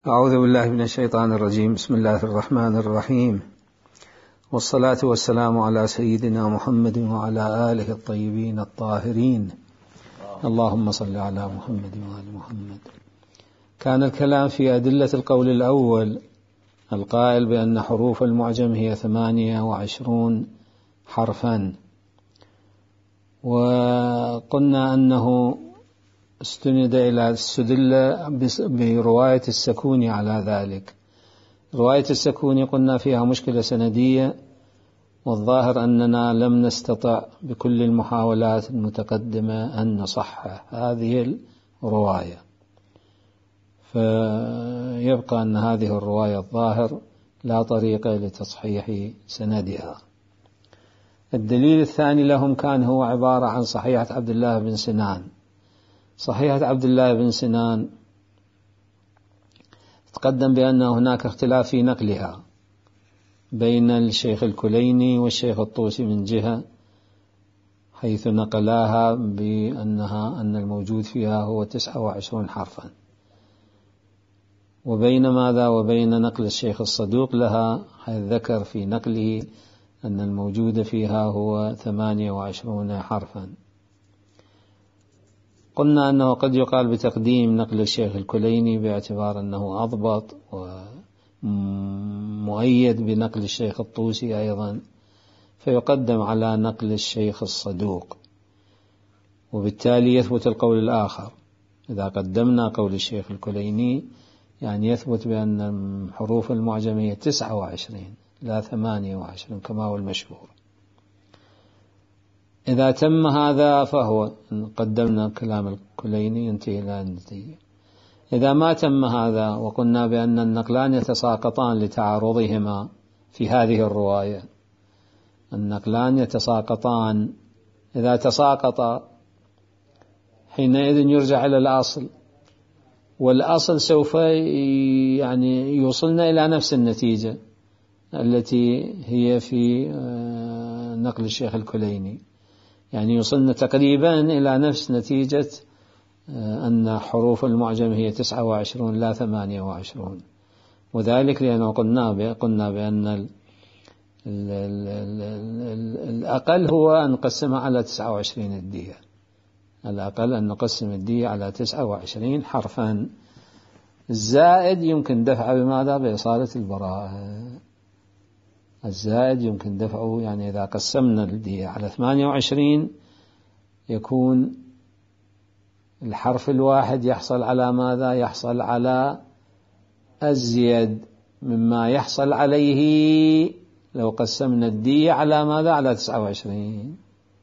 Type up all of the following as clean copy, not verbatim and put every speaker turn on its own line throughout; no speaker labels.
أعوذ بالله من الشيطان الرجيم. بسم الله الرحمن الرحيم، والصلاة والسلام على سيدنا محمد وعلى آله الطيبين الطاهرين. اللهم صل على محمد وآل محمد. كان الكلام في أدلة القول الأول القائل بأن حروف المعجم هي 28 حرفا، وقلنا أنه استدل برواية السكوني على ذلك. رواية السكوني قلنا فيها مشكلة سندية، والظاهر أننا لم نستطع بكل المحاولات المتقدمة أن نصحح هذه الرواية، فيبقى أن هذه الرواية الظاهر لا طريق لتصحيح سندها. الدليل الثاني لهم كان هو عبارة عن صحيحة عبد الله بن سنان. صحيحة عبد الله بن سنان تقدم بأن هناك اختلاف في نقلها بين الشيخ الكليني والشيخ الطوسي من جهة، حيث نقلاها أن الموجود فيها هو 29 حرفا، وبين ماذا وبين نقل الشيخ الصدوق لها، حيث ذكر في نقله أن الموجود فيها هو 28 حرفا. قلنا أنه قد يقال بتقديم نقل الشيخ الكليني باعتبار أنه أضبط ومؤيد بنقل الشيخ الطوسي أيضا، فيقدم على نقل الشيخ الصدوق، وبالتالي يثبت القول الآخر. إذا قدمنا قول الشيخ الكليني يعني يثبت بأن حروف المعجمية 29 لا 28 كما هو المشهور. إذا تم هذا فهو قدمنا كلام الكليني ينتهي إلى النتيجة. إذا ما تم هذا وقلنا بأن النقلان يتساقطان لتعارضهما في هذه الرواية، النقلان يتساقطان، إذا تساقط حينئذ يرجع إلى الأصل، والأصل سوف يوصلنا إلى نفس النتيجة التي هي في نقل الشيخ الكليني، يعني يوصلنا تقريبا إلى نفس نتيجة أن حروف المعجم هي 29 لا 28، وذلك لأنه قلنا بأن الأقل هو أن نقسمها على 29 الدية، الأقل أن نقسم الدية على 29 حرفا. الزائد يمكن دفعه بماذا؟ بإصالة البراءة. الزائد يمكن دفعه، يعني إذا قسمنا الدية على 28 يكون الحرف الواحد يحصل على ماذا؟ يحصل على أزيد مما يحصل عليه لو قسمنا الدية على ماذا؟ على 29.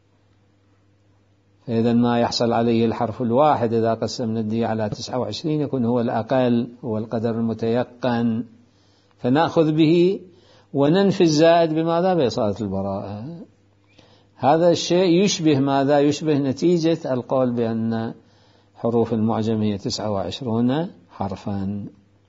فإذا ما يحصل عليه الحرف الواحد إذا قسمنا الدية على 29 يكون هو الأقل، هو القدر المتيقن، فنأخذ به وننفي الزائد بماذا؟ بإصالة البراءة. هذا الشيء يشبه ماذا؟ يشبه نتيجة القول بأن حروف المعجم هي 29 حرفا.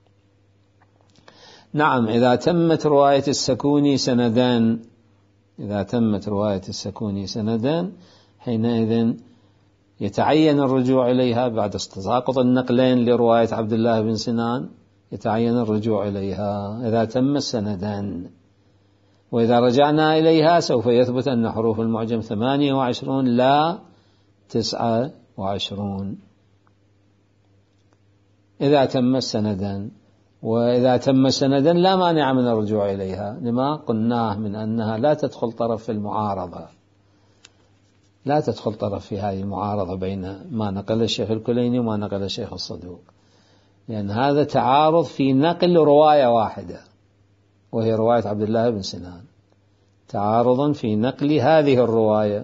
نعم، إذا تمت رواية السكوني سندان، إذا تمت رواية السكوني سندان حينئذ يتعين الرجوع إليها بعد تساقط النقلين لرواية عبد الله بن سنان، يتعين الرجوع إليها إذا تم السندان. وإذا رجعنا إليها سوف يثبت أن حروف المعجم 28 لا 29 إذا تم السندان. وإذا تم السندان لا مانع من الرجوع إليها لما قلناه من أنها لا تدخل طرف في المعارضة، لا تدخل طرف في هذه المعارضة بين ما نقل الشيخ الكليني وما نقل الشيخ الصدوق، لأن هذا تعارض في نقل رواية واحدة وهي رواية عبد الله بن سنان، تعارض في نقل هذه الرواية.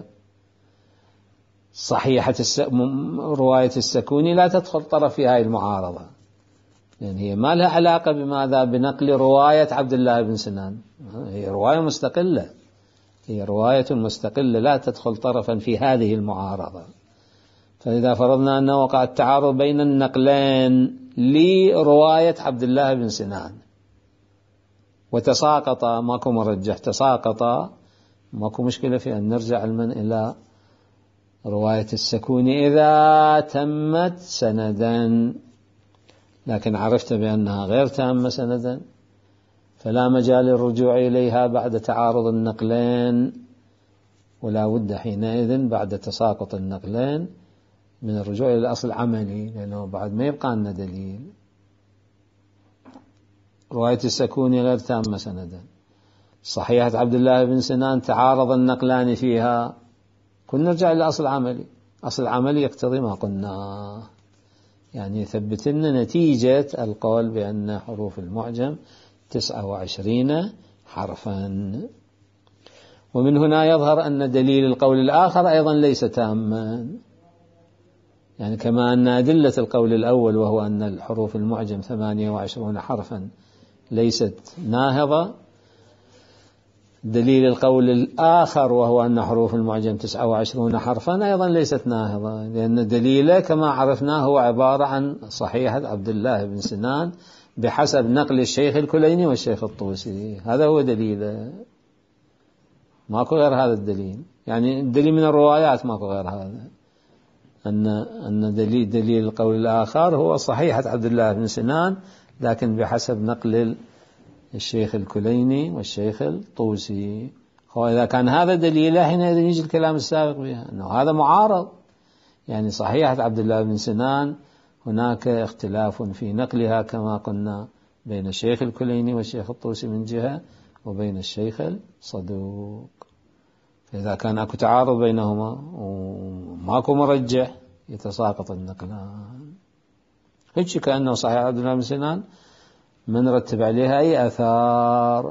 صحيحة رواية السكوني لا تدخل طرف في هذه المعارضة، لأن هي ما لها علاقة بماذا؟ بنقل رواية عبد الله بن سنان، هي رواية مستقلة، هي رواية مستقلة لا تدخل طرفا في هذه المعارضة. فإذا فرضنا أنه وقع التعارض بين النقلين لرواية عبد الله بن سنان وتساقط، ماكو مرجح، تساقط، ماكو مشكلة في أن نرجع إلى رواية السكوني إذا تمت سندا. لكن عرفت بأنها غير تامة سندا، فلا مجال للرجوع إليها بعد تعارض النقلين، ولا بد حينئذ بعد تساقط النقلين من الرجوع إلى الأصل العملي، لأنه بعد ما يبقى لنا دليل. رواية السكوني غير تامة سندا، صحيحة عبد الله بن سنان تعارض النقلان فيها، كنا نرجع إلى الأصل العملي. أصل العملي يقتضي ما قلنا، يعني يثبت لنا نتيجة القول بأن حروف المعجم 29 حرفا. ومن هنا يظهر أن دليل القول الآخر أيضا ليس تاما، يعني كما أن أدلة القول الأول وهو أن الحروف المعجم 28 حرفا ليست ناهضة، دليل القول الآخر وهو أن حروف المعجم 29 حرفا أيضا ليست ناهضة، لأن دليله كما عرفناه هو عبارة عن صحيحة عبد الله بن سنان بحسب نقل الشيخ الكليني والشيخ الطوسي، هذا هو دليله، ماكو غير هذا الدليل. يعني الدليل من الروايات ماكو غير هذا، أن دليل القول الآخر هو صحيحة عبد الله بن سنان لكن بحسب نقل الشيخ الكليني والشيخ الطوسي. وإذا كان هذا دليله حينئذ يجي الكلام السابق بها أنه هذا معارض، يعني صحيحة عبد الله بن سنان هناك اختلاف في نقلها كما قلنا بين الشيخ الكليني والشيخ الطوسي من جهة، وبين الشيخ الصدوق. فإذا كان أكو تعارض بينهما وماكو مرجح يتساقط النقلان. هيك كأنه صحيح عبد الله بن سنان من رتب عليها أي أثار،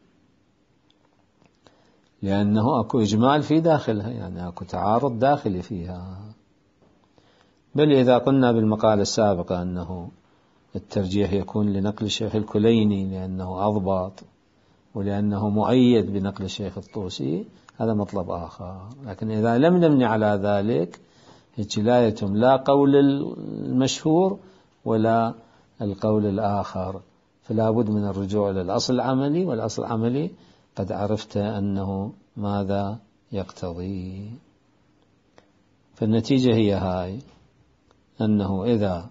لأنه أكو إجمال في داخلها، يعني أكو تعارض داخلي فيها. بل إذا قلنا بالمقالة السابقة أنه الترجيح يكون لنقل الشيخ الكليني لأنه أضبط ولأنه مؤيد بنقل الشيخ الطوسي، هذا مطلب آخر. لكن إذا لم نبني على ذلك لا يتم لا قول المشهور ولا القول الآخر، فلا بد من الرجوع إلى الأصل العملي، والأصل العملي قد عرفت أنه ماذا يقتضي. فالنتيجة هي هاي، أنه إذا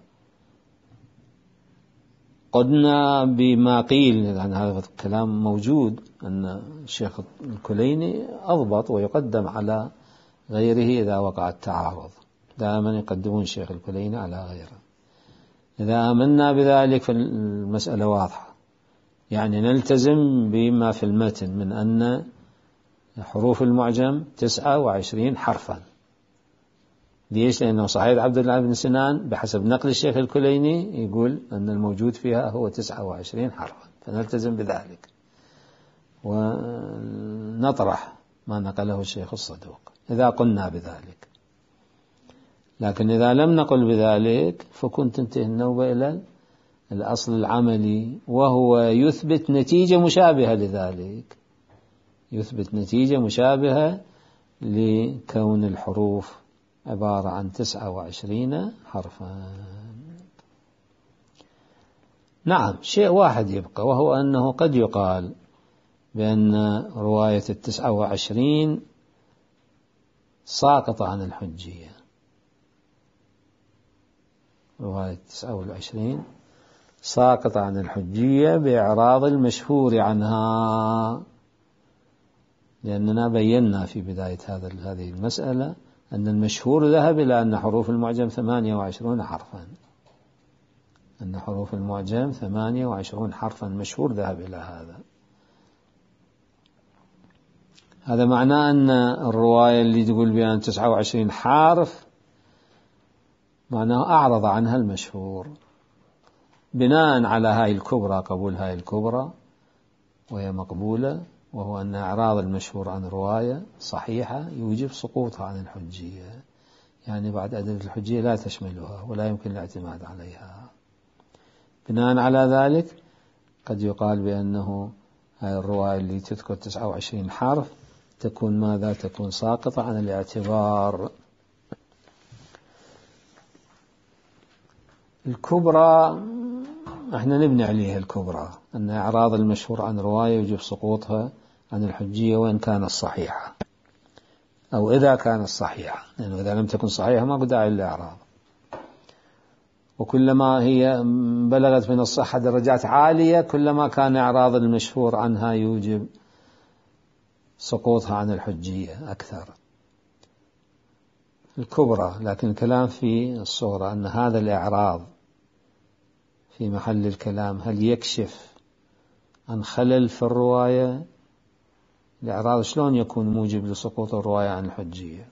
قلنا بما قيل، يعني هذا الكلام موجود، أن الشيخ الكليني أضبط ويقدم على غيره إذا وقع التعارض، دائما يقدمون الشيخ الكليني على غيره. إذا آمنا بذلك فالمسألة واضحة، يعني نلتزم بما في المتن من أن حروف المعجم 29 حرفا. ليش؟ لأنه صحيح عبد الله بن سنان بحسب نقل الشيخ الكليني يقول أن الموجود فيها هو 29 حرفا، فنلتزم بذلك ونطرح ما نقله الشيخ الصدوق إذا قلنا بذلك. لكن إذا لم نقل بذلك فكنت تنتهي النوبة إلى الأصل العملي، وهو يثبت نتيجة مشابهة لذلك، يثبت نتيجة مشابهة لكون الحروف عبارة عن 29 حرفا. نعم، شيء واحد يبقى، وهو أنه قد يقال بأن رواية 29 ساقطة عن الحجية، رواية 29 ساقطة عن الحجية بإعراض المشهور عنها، لأننا بينا في بداية هذه المسألة أن المشهور ذهب إلى أن حروف المعجم 28 حرفا، أن حروف المعجم 28 حرفا، مشهور ذهب إلى هذا. هذا معناه أن الرواية اللي تقول بأن 29 حرف معناه أعرض عنها المشهور بناء على هاي الكبرى، قبول هاي الكبرى وهي مقبولة، وهو أن إعراض المشهور عن رواية صحيحة يوجب سقوطها عن الحجية، يعني بعد أدلة الحجية لا تشملها ولا يمكن الاعتماد عليها. بناء على ذلك قد يقال بأنه هاي الرواية اللي تذكر 29 حرف تكون ماذا؟ تكون ساقطة عن الاعتبار. الكبرى احنا نبني عليها، الكبرى أن إعراض المشهور عن رواية يجب سقوطها عن الحجية وإن كانت صحيحة، أو إذا كانت صحيحة، لأنه إذا لم تكن صحيحة ما قد داعي للإعراض. وكلما هي بلغت من الصحة درجات عالية كلما كان إعراض المشهور عنها يوجب سقوطها عن الحجية أكثر الكبرى. لكن الكلام في الصغرى أن هذا الإعراض في محل الكلام هل يكشف عن خلل في الرواية؟ الإعراض شلون يكون موجب لسقوط الرواية عن الحجية؟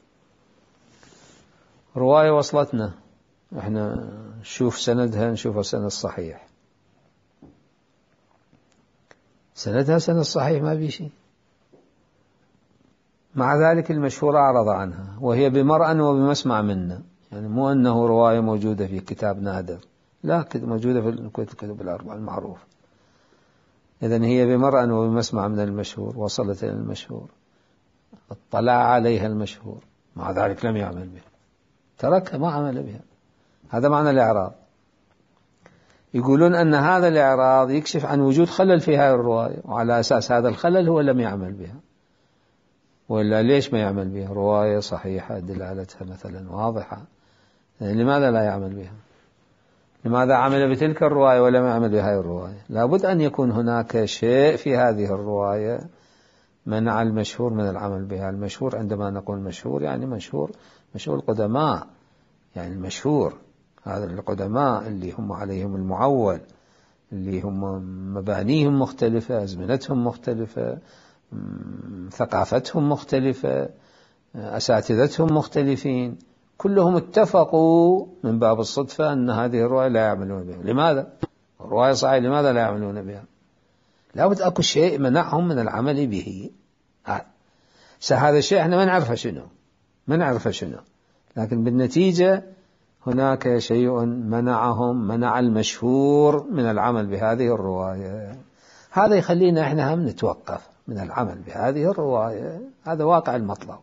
رواية وصلتنا احنا نشوف سندها، نشوف السند الصحيح، سندها سند الصحيح ما بي شيء، مع ذلك المشهور أعرض عنها وهي بمرأى وبمسمع منا، يعني مو أنه رواية موجودة في كتاب نادر، لا موجودة في الكتب الأربعة المعروفة. إذن هي بمرأى وبمسمع من المشهور، وصلت إلى المشهور، اطلع عليها المشهور، مع ذلك لم يعمل بها، تركها ما عمل بها. هذا معنى الإعراض. يقولون أن هذا الإعراض يكشف عن وجود خلل في هذه الرواية، وعلى أساس هذا الخلل هو لم يعمل بها. ولا ليش ما يعمل بها؟ رواية صحيحة دلالتها مثلا واضحة، يعني لماذا لا يعمل بها؟ لماذا عمل بتلك الرواية ولم يعمل بهذه الرواية؟ لابد أن يكون هناك شيء في هذه الرواية منع المشهور من العمل بها. المشهور عندما نقول مشهور يعني مشهور القدماء، يعني المشهور هذا القدماء اللي هم عليهم المعول، اللي هم مبانيهم مختلفة، أزمنتهم مختلفة، ثقافتهم مختلفة، أساتذتهم مختلفين، كلهم اتفقوا من باب الصدفة أن هذه الرواية لا يعملون بها. لماذا؟ الرواية صحيحة، لماذا لا يعملون بها؟ لابد أكو شيء منعهم من العمل به. هذا الشيء احنا ما نعرفه شنو، لكن بالنتيجة هناك شيء منع المشهور من العمل بهذه الرواية. هذا يخلينا احنا هم نتوقف من العمل بهذه الرواية، هذا واقع المطلب.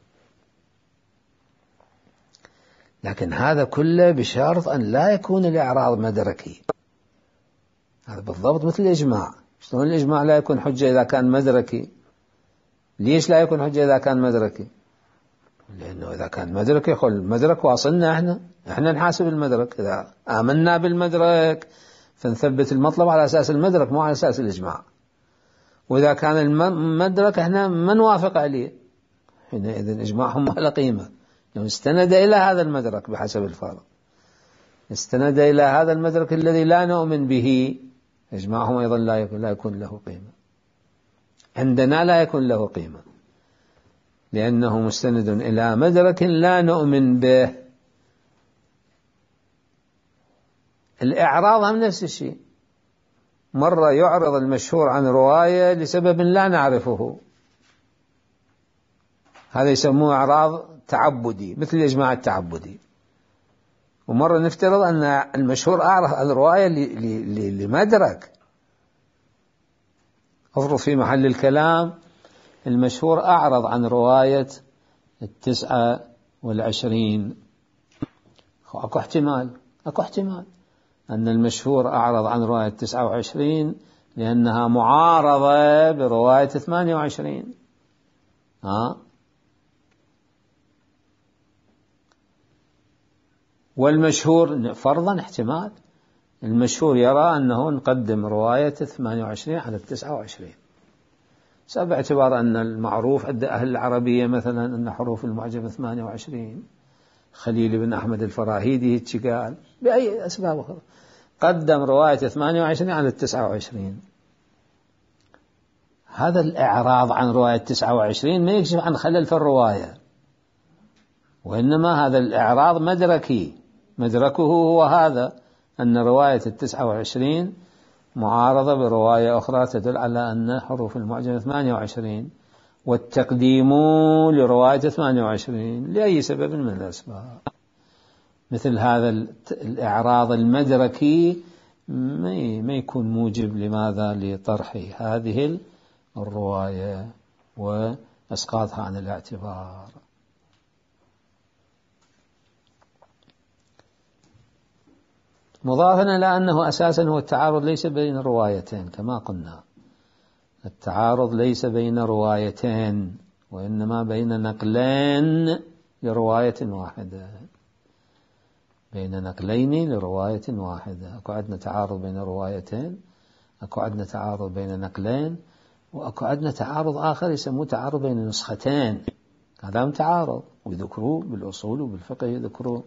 لكن هذا كله بشرط أن لا يكون الإعراض مدركي. هذا بالضبط مثل الإجماع. شلون الإجماع لا يكون حجة إذا كان مدركي؟ ليش لا يكون حجة إذا كان مدركي؟ لأنه إذا كان مدركي المدرك واصلنا، احنا نحاسب المدرك. إذا آمنا بالمدرك فنثبت المطلب على أساس المدرك مو على أساس الإجماع. وإذا كان المدرك احنا ما نوافق عليه، حينئذ إجماعهم ما له قيمة. لو استند إلى هذا المدرك بحسب الفرض، استند إلى هذا المدرك الذي لا نؤمن به، إجماعهم أيضا لا يكون له قيمة. عندنا لا يكون له قيمة لأنه مستند إلى مدرك لا نؤمن به. الإعراض هم نفس الشيء، مرة يعرض المشهور عن رواية لسبب لا نعرفه، هذا يسموه إعراض تعبدي مثل الإجماع التعبدي. ومرة نفترض أن المشهور أعرض عن رواية لمدرك. أفرض في محل الكلام المشهور أعرض عن رواية 29، أكو احتمال أن المشهور أعرض عن رواية 29 لأنها معارضة برواية 28. والمشهور فرضا احتمال المشهور يرى أنه نقدم رواية 28 على 29، باعتبار أن المعروف عند أهل العربية مثلا أن حروف المعجم 28. خليل بن أحمد الفراهيدي قال بأي أسباب أخرى قدم رواية 28 على 29. هذا الإعراض عن رواية 29 ما يكشف عن خلل في الرواية، وإنما هذا الإعراض مدركي، مدركه هو هذا أن رواية 29 معارضة برواية أخرى تدل على أن حروف المعجم 28، والتقديم لرواية 28 لأي سبب من الأسباب. مثل هذا الإعراض المدركي ما يكون موجب لماذا؟ لطرح هذه الرواية وإسقاطها عن الاعتبار. مضافا إلى أنه أساسا هو التعارض ليس بين روايتين كما قلنا، التعارض ليس بين روايتين وإنما بين نقلين لرواية واحدة. بين نقلين لرواية واحدة. أكو عندنا تعارض بين روايتين، أكو عندنا تعارض بين نقلين، وأكو عندنا تعارض آخر يسموه تعارض بين نسختين. هذا تعارض ويذكروه بالأصول وبالفقه يذكروه.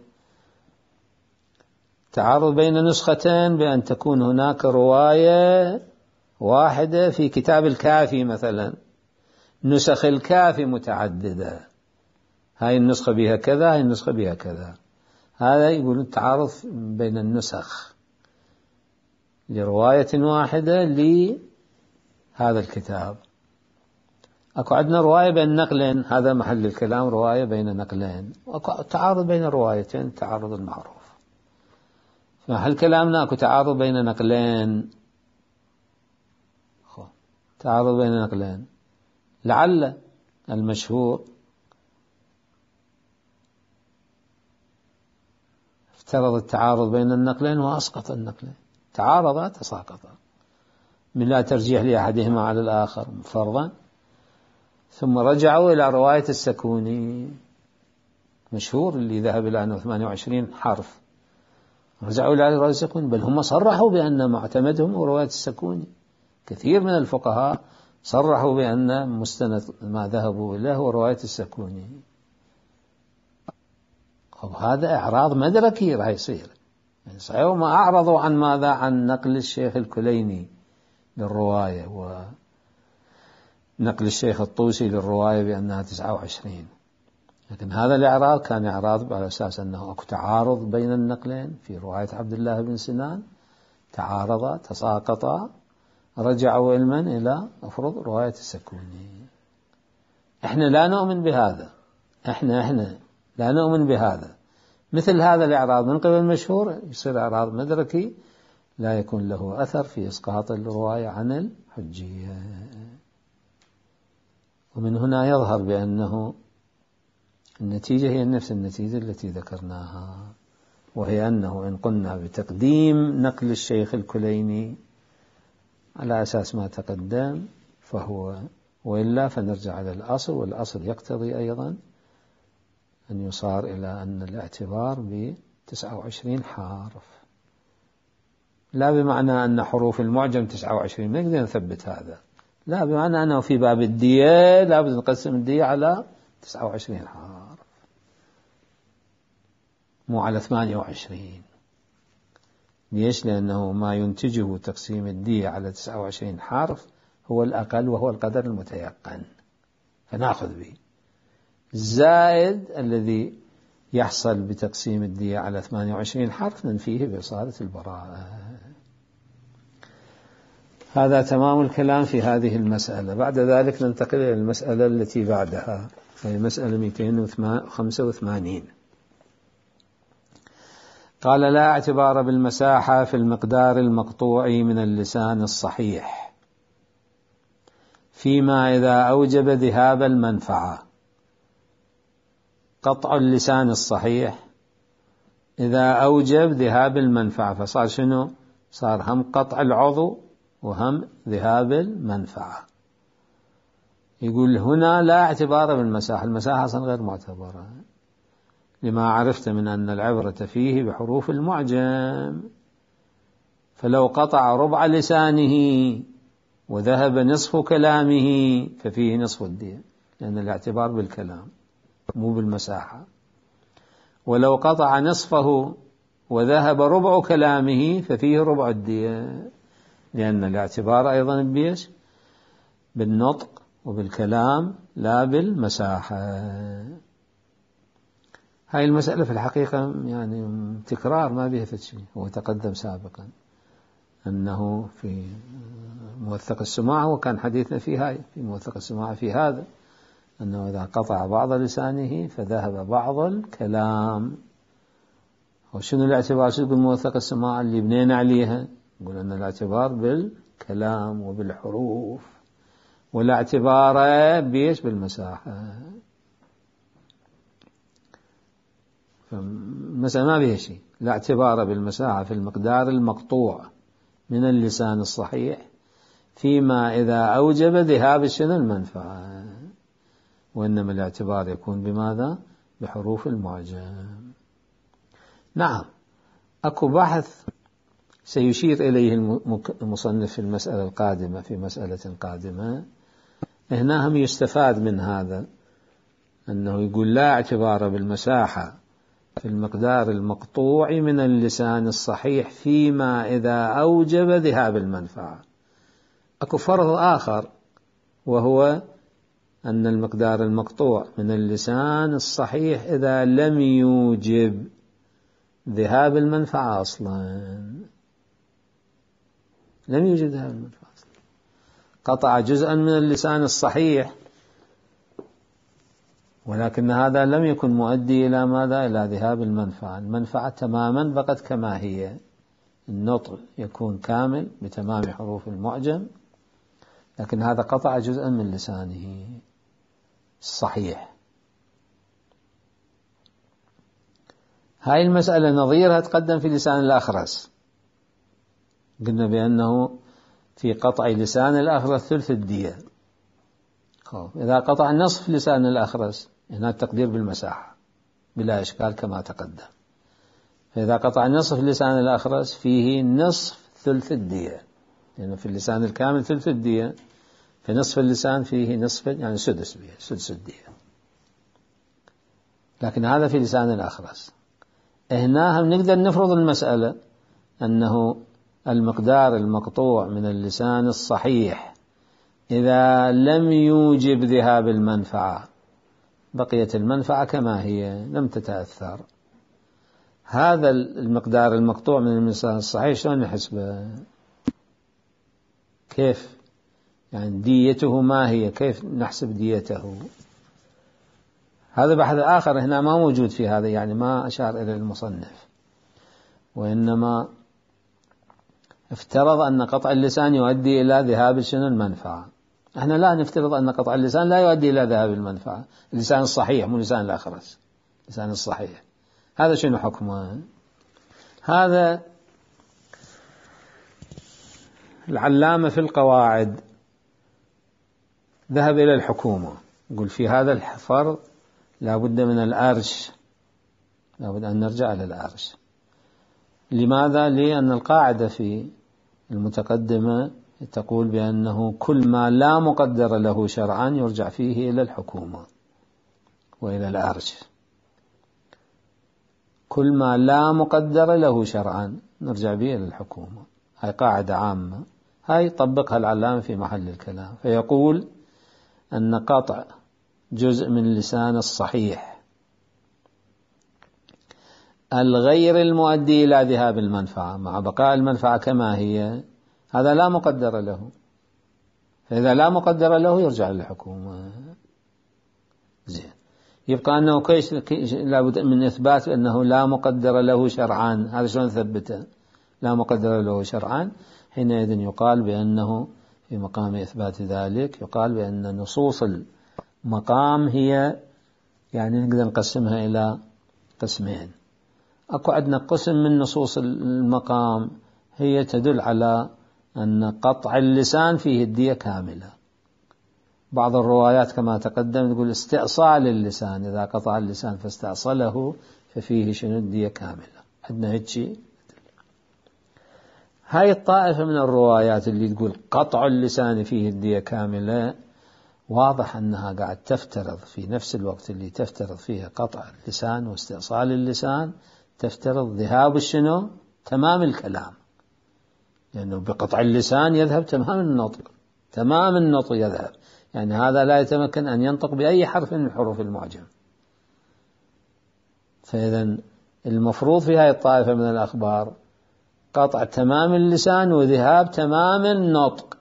تعارض بين نسختين بأن تكون هناك رواية واحدة في كتاب الكافي مثلا، نسخ الكافي متعددة، هاي النسخة بها كذا، هاي النسخة بها كذا. هذا يقول التعارض بين النسخ لرواية واحدة لهذا الكتاب. أكو عندنا رواية بين نقلين، هذا محل الكلام، رواية بين نقلين. وأكو تعارض بين الروايتين، التعارض المعروف. محل كلامنا أكو تعارض بين نقلين، تعارض بين نقلين، لعل المشهور افترض التعارض بين النقلين وأسقط النقلين، تعارضا تساقطا من لا ترجيح لأحدهما على الآخر فرضا، ثم رجعوا إلى رواية السكوني مشهور اللي ذهب إلى أنه 28 حرف، رجعوا إلى رواية السكوني، بل هم صرحوا بأن معتمدهم هو رواية السكوني. كثير من الفقهاء صرحوا بأن مستند ما ذهبوا إليه هو رواية السكوني. هذا إعراض مدركي راح يصير، يعني صحيح ما أعرضوا عن ماذا؟ عن نقل الشيخ الكليني للرواية ونقل الشيخ الطوسي للرواية بأنها 29، لكن هذا الإعراض كان إعراض على أساس أنه أكو تعارض بين النقلين. في رواية عبد الله بن سنان تعارضا تساقطا، رجعوا علما إلى أفرض رواية السكوني. إحنا لا نؤمن بهذا، إحنا لا نؤمن بهذا. مثل هذا الإعراض من قبل المشهور يصير إعراض مدركي لا يكون له أثر في إسقاط الرواية عن الحجية. ومن هنا يظهر بأنه النتيجة هي نفس النتيجة التي ذكرناها، وهي أنه إن قلنا بتقديم نقل الشيخ الكليني على أساس ما تقدم فهو، وإلا فنرجع على الأصل، والأصل يقتضي أيضا أن يصار إلى أن الاعتبار ب29 حرف، لا بمعنى أن حروف المعجم 29، ما نقدر نثبت هذا، لا بمعنى أنه في باب الدية لابد نقسم الدية على 29 حرف مو على 28. ليش؟ لأنه ما ينتجه تقسيم الدية على 29 حرف هو الأقل وهو القدر المتيقن، فنأخذ به. الزائد الذي يحصل بتقسيم الدية على 28 حرف ننفيه بإصالة البراءة. هذا تمام الكلام في هذه المسألة. بعد ذلك ننتقل إلى المسألة التي بعدها، هي مسألة 285. قال: لا اعتبار بالمساحة في المقدار المقطوع من اللسان الصحيح فيما إذا أوجب ذهاب المنفعة. قطع اللسان الصحيح إذا أوجب ذهاب المنفعة، فصار شنو؟ صار هم قطع العضو وهم ذهاب المنفعة. يقول هنا لا اعتبار بالمساحة، المساحة أصلا غير معتبرة، لما عرفت من أن العبرة فيه بحروف المعجم. فلو قطع ربع لسانه وذهب نصف كلامه ففيه نصف الدية، لأن الاعتبار بالكلام مو بالمساحة. ولو قطع نصفه وذهب ربع كلامه ففيه ربع الدية، لأن الاعتبار أيضا بيش؟ بالنطق وبالكلام لا بالمساحة. هاي المسألة في الحقيقة يعني تكرار ما بها شيء، هو تقدم سابقا أنه في موثق السماع، وكان حديثنا في هاي في موثق السماع في هذا، أنه إذا قطع بعض لسانه فذهب بعض الكلام. وشنو الاعتبار؟ شو يقول موثق السماع اللي بنينا عليها؟ يقول أن الاعتبار بالكلام وبالحروف، ولا اعتبار بيش؟ بالمساحة. فمثلا ما بها شيء، لا اعتبار بالمساحة في المقدار المقطوع من اللسان الصحيح فيما إذا أوجب ذهاب شنو؟ المنفعة. وإنما الاعتبار يكون بماذا؟ بحروف المعجم. نعم، أكو بحث سيشير إليه المصنف في المسألة القادمة، في مسألة قادمة. هنا هم يستفاد من هذا أنه يقول لا اعتبار بالمساحة في المقدار المقطوع من اللسان الصحيح فيما إذا أوجب ذهاب المنفعة. أكو فرض آخر، وهو أن المقدار المقطوع من اللسان الصحيح إذا لم يوجب ذهاب المنفعة أصلا، لم يوجد ذهاب المنفعة أصلا، قطع جزءا من اللسان الصحيح، ولكن هذا لم يكن مؤدي إلى ماذا؟ إلى ذهاب المنفعة. المنفعة تماما بقت كما هي، النطق يكون كامل بتمام حروف المعجم، لكن هذا قطع جزءا من لسانه الصحيح. هاي المسألة نظيرها تقدم في لسان الأخرس، قلنا بأنه في قطع لسان الأخرس ثلث الدية. إذا قطع نصف لسان الأخرس هنا التقدير بالمساحة بلا إشكال كما تقدم. فإذا قطع نصف لسان الأخرس فيه نصف ثلث الدية، لأنه في اللسان الكامل ثلث الدية، في نصف اللسان فيه نصف، يعني سدس الدية. لكن هذا في لسان الأخرس. هنا هم نقدر نفرض المسألة أنه المقدار المقطوع من اللسان الصحيح إذا لم يوجب ذهاب المنفعة بقيت المنفعة كما هي لم تتأثر. هذا المقدار المقطوع من اللسان الصحيح شلون نحسبه؟ كيف؟ يعني ديته ما هي؟ كيف نحسب ديته؟ هذا بحث آخر هنا ما موجود في هذا، يعني ما أشار إلى المصنف، وإنما افترض أن قطع اللسان يؤدي إلى ذهاب المنفعة. احنا لا نفترض أن قطع اللسان لا يؤدي إلى ذهاب المنفعة. اللسان الصحيح مو لسان الأخرس، اللسان الصحيح هذا شنو حكمه؟ هذا العلامة في القواعد ذهب إلى الحكومة، يقول في هذا الفرض لا بد من الأرش، لا بد أن نرجع إلى الأرش. لماذا؟ لأن القاعدة في المتقدمة تقول بأنه كل ما لا مقدر له شرعا يرجع فيه إلى الحكومة وإلى الأرش. كل ما لا مقدر له شرعا نرجع به إلى الحكومة. هاي قاعدة عامة، هاي طبقها العلامة في محل الكلام، فيقول أن قطع جزء من اللسان الصحيح الغير المؤدي إلى ذهاب المنفعة مع بقاء المنفعة كما هي هذا لا مقدر له، فإذا لا مقدر له يرجع للحكومة. زين، يبقى أنه لابد من إثبات أنه لا مقدر له شرعا. هذا شلون نثبته؟ لا مقدر له شرعا، حينئذ يقال بأنه في مقام إثبات ذلك يقال بأن نصوص المقام هي، يعني نقدر نقسمها إلى قسمين. أكو عندنا قسم من نصوص المقام هي تدل على أن قطع اللسان فيه الدية كاملة. بعض الروايات كما تقدم تقول استئصال اللسان، إذا قطع اللسان فاستأصله ففيه شنو؟ الدية كاملة. عندنا هيك شيء. هاي الطائفة من الروايات اللي تقول قطع اللسان فيه الدية كاملة واضح أنها قاعد تفترض في نفس الوقت اللي تفترض فيها قطع اللسان واستئصال اللسان تفترض ذهاب الشنو؟ تمام الكلام، لأنه بقطع اللسان يذهب تمام النطق، تمام النطق يذهب، يعني هذا لا يتمكن أن ينطق بأي حرف من حروف المعجم. فإذا المفروض في هذه الطائفة من الأخبار قطع تمام اللسان وذهاب تمام النطق.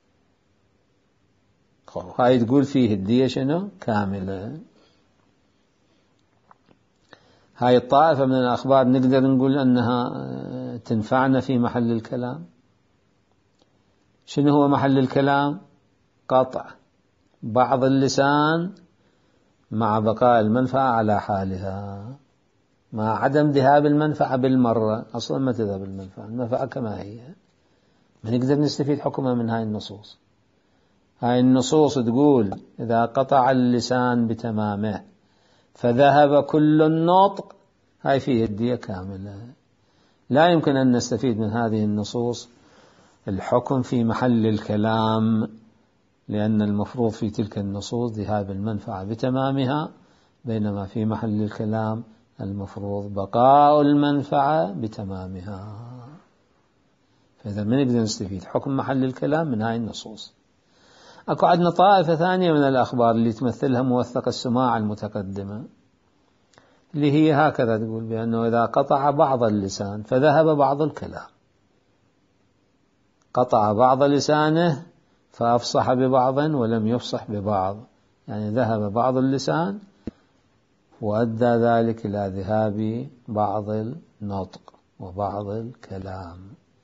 هاي تقول فيه الدية شنو؟ كاملة. هاي الطائفة من الأخبار نقدر نقول أنها تنفعنا في محل الكلام. شنو هو محل الكلام؟ قطع بعض اللسان مع بقاء المنفعة على حالها، مع عدم ذهاب المنفعة بالمرة. أصلا ما تذهب المنفعة كما هي. ما نقدر نستفيد حكمها من هاي النصوص. هاي النصوص تقول إذا قطع اللسان بتمامه فذهب كل النطق هاي فيه الدية كاملة. لا يمكن أن نستفيد من هذه النصوص الحكم في محل الكلام، لأن المفروض في تلك النصوص ذهاب المنفعة بتمامها، بينما في محل الكلام المفروض بقاء المنفعة بتمامها. فإذا ما نقدر نستفيد حكم محل الكلام من هاي النصوص. أكو عندنا طائفة ثانية من الأخبار اللي تمثلها موثق السماع المتقدمة، اللي هي هكذا تقول بأنه إذا قطع بعض اللسان فذهب بعض الكلام، قطع بعض لسانه فأفصح ببعض ولم يفصح ببعض، يعني ذهب بعض اللسان وأدى ذلك إلى ذهاب بعض النطق وبعض الكلام.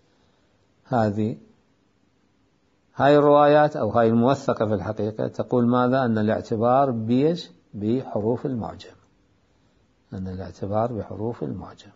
هاي الروايات أو هاي الموثقة في الحقيقة تقول ماذا؟ أن الاعتبار بحروف المعجم، أن الاعتبار بحروف المعجم.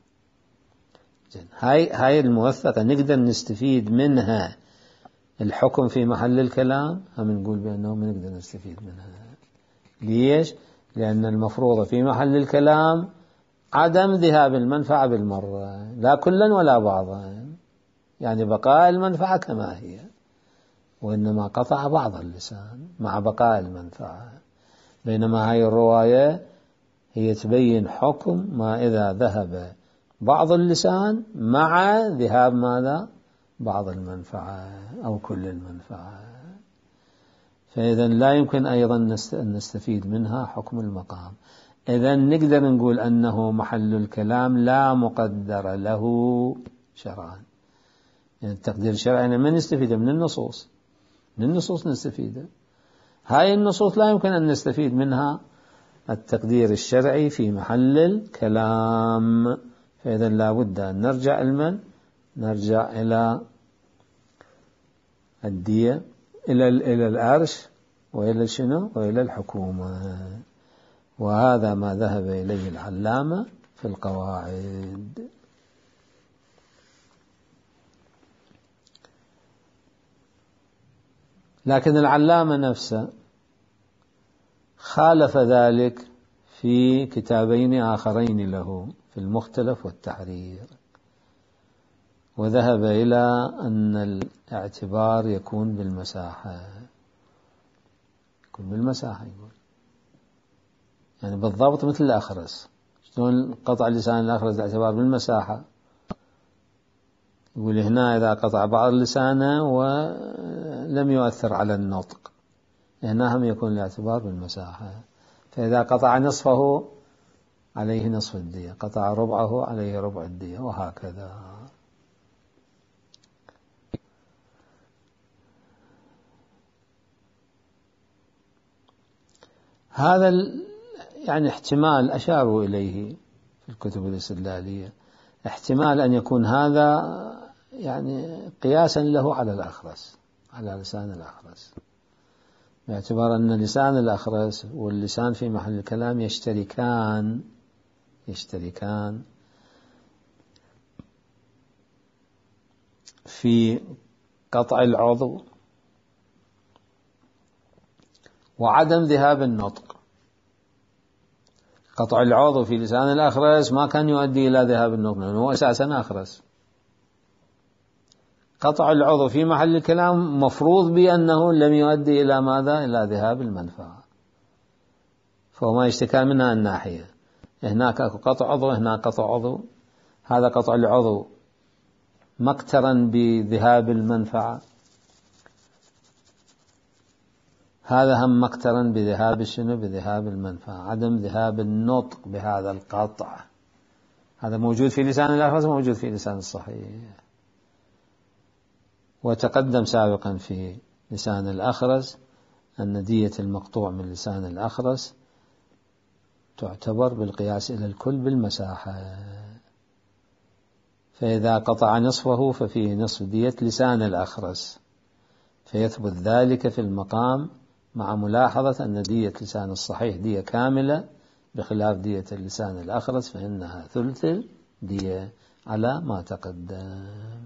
هاي الموثقة نقدر نستفيد منها الحكم في محل الكلام، هم نقول بأنه ما نقدر نستفيد منها. ليش؟ لأن المفروض في محل الكلام عدم ذهاب المنفعة بالمرة، لا كلا ولا بعضا، يعني بقاء المنفعة كما هي، وإنما قطع بعض اللسان مع بقاء المنفعة. بينما هاي الرواية هي تبين حكم ما إذا ذهب بعض اللسان مع ذهاب ماذا؟ بعض المنفعة أو كل المنفعة. فإذا لا يمكن أيضا أن نستفيد منها حكم المقام. إذا نقدر نقول أنه محل الكلام لا مقدر له شرعا، يعني التقدير الشرعي ما نستفيد من النصوص، من النصوص نستفيد. هاي النصوص لا يمكن أن نستفيد منها التقدير الشرعي في محل الكلام. فإذا لا بد أن نرجع إلى الدية، إلى الأرش، وإلى شنو؟ وإلى الحكومة. وهذا ما ذهب إليه العلامة في القواعد. لكن العلامة نفسه خالف ذلك في كتابين آخرين له، في المختلف والتحرير، وذهب إلى أن الاعتبار يكون بالمساحة، يكون بالمساحة، يقول يعني بالضبط مثل الأخرس. شلون قطع لسان الأخرس الاعتبار بالمساحة؟ يقول هنا إذا قطع بعض لسانه ولم يؤثر على النطق، هنا هم يكون الاعتبار بالمساحة. فإذا قطع نصفه عليه نصف الدية، قطع ربعه عليه ربع الدية، وهكذا. هذا يعني احتمال أشاروا إليه في الكتب الاستدلالية، احتمال أن يكون هذا يعني قياسا له على الأخرس، على لسان الأخرس، باعتبار أن لسان الأخرس واللسان في محل الكلام يشتركان في قطع العضو وعدم ذهاب النطق. قطع العضو في لسان الأخرس ما كان يؤدي إلى ذهاب النطق، لأنه هو أساسا أخرس. قطع العضو في محل الكلام مفروض بأنه لم يؤدي إلى ماذا؟ إلى ذهاب المنفعة، فهو ما يشتكى منها الناحية. هناك قطع عضو، هناك قطع عضو، هذا قطع العضو ما اقترن بذهاب المنفعة، هذا هم ما اقترن بذهاب شنو؟ بذهاب المنفعة، عدم ذهاب النطق بهذا القطع. هذا موجود في لسان الأخرس وموجود في لسان الصحيح. وتقدم سابقا في لسان الأخرس أن دية المقطوع من لسان الأخرس تعتبر بالقياس إلى الكل بالمساحة، فإذا قطع نصفه ففيه نصف دية لسان الأخرس، فيثبت ذلك في المقام، مع ملاحظة أن دية لسان الصحيح دية كاملة بخلاف دية اللسان الأخرس فإنها ثلث دية على ما تقدم.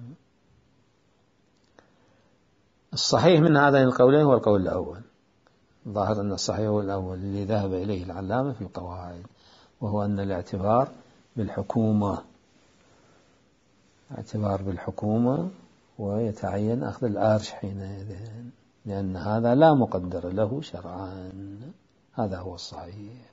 الصحيح من هذين القولين هو القول الأول، ظاهر أن الصحيح هو الأول اللي ذهب إليه العلامة في القواعد، وهو أن الاعتبار بالحكومة. اعتبار بالحكومة ويتعين أخذ الأرش حينئذ، لأن هذا لا مقدر له شرعا. هذا هو الصحيح.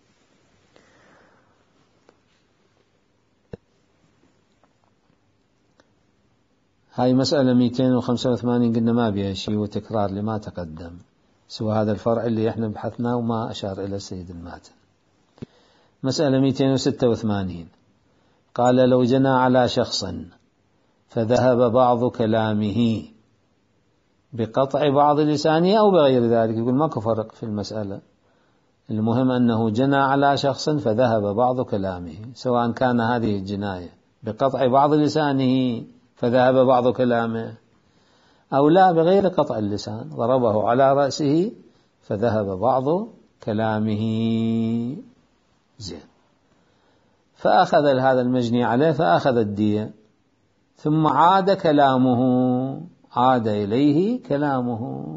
هاي مسألة 285 قلنا ما بها شيء وتكرار لما تقدم، سوى هذا الفرع اللي احنا بحثناه وما أشار إلى السيد الماتن. مسألة 286 قال: لو جنى على شخص فذهب بعض كلامه بقطع بعض لسانه أو بغير ذلك. يقول ماكو فرق في المسألة، المهم أنه جنى على شخص فذهب بعض كلامه، سواء كان هذه الجناية بقطع بعض لسانه فذهب بعض كلامه أو لا بغير قطع اللسان، ضربه على رأسه فذهب بعض كلامه. زين. فأخذ هذا المجني عليه فأخذ الدية، ثم عاد كلامه، عاد إليه كلامه.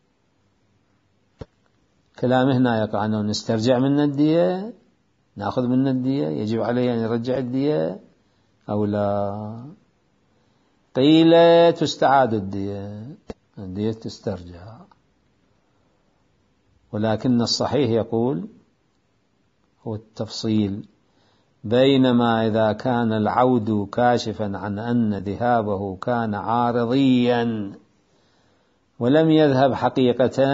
كلامه هنا يقع أنه نسترجع من الدية، نأخذ من الدية، يجب عليه أن يرجع الدية أو لا. قيل تستعاد الدية، الدية تسترجع، ولكن الصحيح يقول هو التفصيل، بينما إذا كان العود كاشفا عن أن ذهابه كان عارضيا ولم يذهب حقيقة،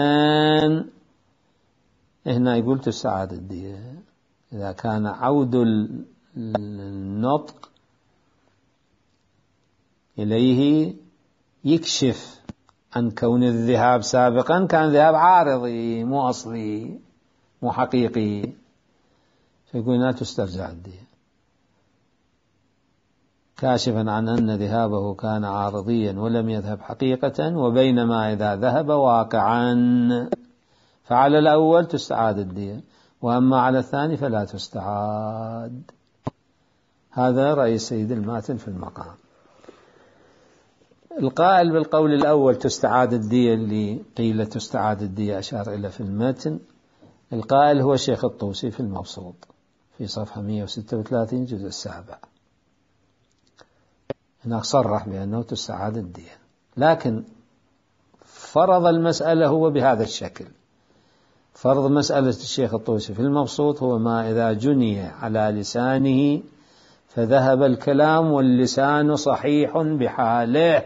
هنا يقول تستعاد الدية. إذا كان عود النطق إليه يكشف عن كون الذهاب سابقا كان ذهاب عارضي مو أصلي مو حقيقي، فيقول لا تسترجع الدية. كاشفا عن أن ذهابه كان عارضيا ولم يذهب حقيقة، وبينما إذا ذهب واقعا، فعلى الأول تستعاد الدية، وأما على الثاني فلا تستعاد. هذا رأي السيد الماتن في المقام. القائل بالقول الأول تستعاد الدية، اللي قيل تستعاد الدية أشار إلى في المتن، القائل هو الشيخ الطوسي في المبسوط في صفحة 136 جزء السابع. هناك صرح بأنه تستعاد الدية، لكن فرض المسألة هو بهذا الشكل. فرض مسألة الشيخ الطوسي في المبسوط هو ما إذا جني على لسانه فذهب الكلام واللسان صحيح بحاله،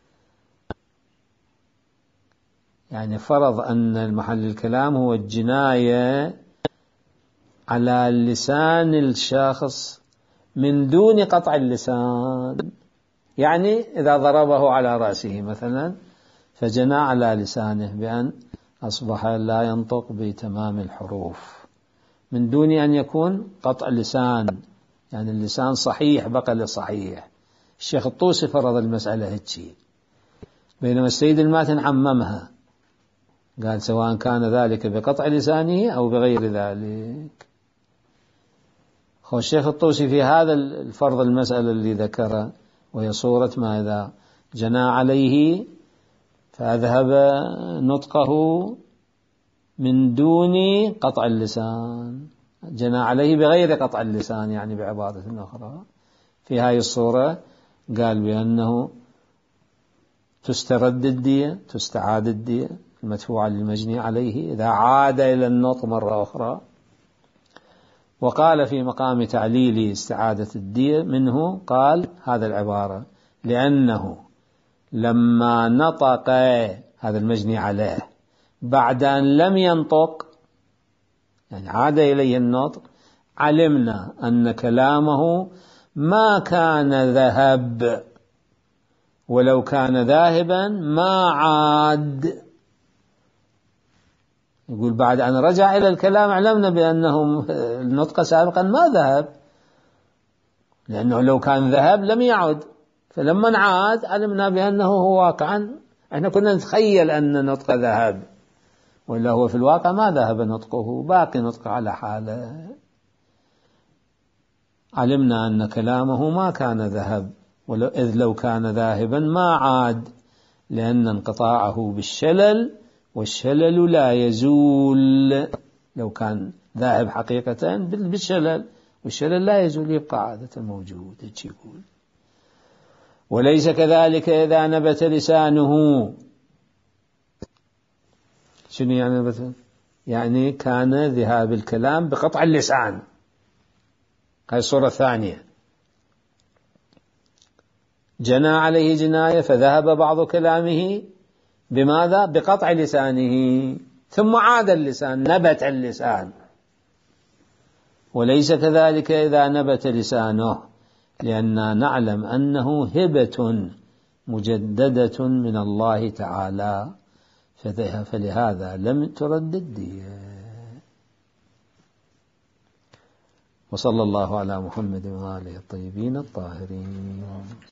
يعني فرض أن المحل الكلام هو الجناية على لسان الشخص من دون قطع اللسان. يعني إذا ضربه على رأسه مثلا فجنى على لسانه بأن أصبح لا ينطق بتمام الحروف من دون أن يكون قطع اللسان، يعني اللسان صحيح بقى لصحيح. الشيخ الطوسي فرض المسألة هيك، بينما السيد الماتن عممها، قال سواء كان ذلك بقطع لسانه أو بغير ذلك. هو الشيخ الطوسي في هذا الفرض المسألة اللي ذكره، وهي صورة ما إذا جنى عليه فأذهب نطقه من دون قطع اللسان، جنى عليه بغير قطع اللسان، يعني بعبارة أخرى في هذه الصورة قال بأنه تسترد الدية، تستعاد الدية المدفوعة للمجني عليه إذا عاد إلى النطق مرة أخرى. وقال في مقام تعليل استعادة الدية منه قال هذا العبارة: لأنه لما نطق هذا المجني عليه بعد أن لم ينطق، يعني عاد إليه النطق، علمنا أن كلامه ما كان ذهب، ولو كان ذاهبا ما عاد. يقول بعد أن رجع إلى الكلام علمنا بأنه النطق سابقا ما ذهب، لأنه لو كان ذهب لم يعد، فلما عاد علمنا بأنه هو واقعا. احنا كنا نتخيل أن نطق ذهب، ولا هو في الواقع ما ذهب نطقه، باقي نطق على حاله. علمنا أن كلامه ما كان ذهب، إذ لو كان ذاهبا ما عاد، لأن انقطاعه بالشلل، والشلل لا يزول. لو كان ذاهب حقيقة بالشلل، والشلل لا يزول، يبقى عادة موجود. يقول وليس كذلك إذا نبت لسانه. شنو يعني نبت؟ يعني كان ذهاب الكلام بقطع اللسان، هذه الصورة الثانية. جنى عليه جناية فذهب بعض كلامه بماذا؟ بقطع لسانه، ثم عاد اللسان، نبت اللسان. وليس كذلك إذا نبت لسانه، لأننا نعلم أنه هبة مجددة من الله تعالى، فلهذا لم ترد الدية. وصلى الله على محمد وآله الطيبين الطاهرين.